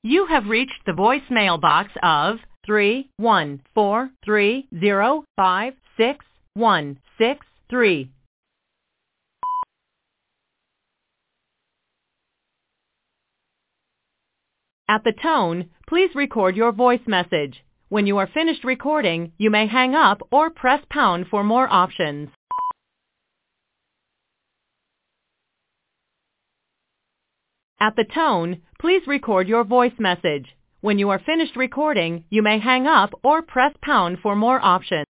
You have reached the voicemail box of 31430566163. At the tone, please record your voice message. When you are finished recording, you may hang up or press pound for more options. At the tone, please record your voice message. When you are finished recording, you may hang up or press pound for more options.